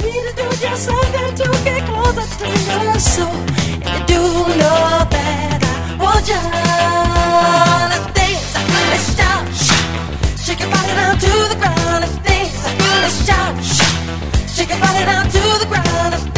need to do just like that to get closer to your soul. And you do know that I want you. Let's dance, let's shout, shake your body down to the ground. Let's dance, let's shout, shake your body down to the ground.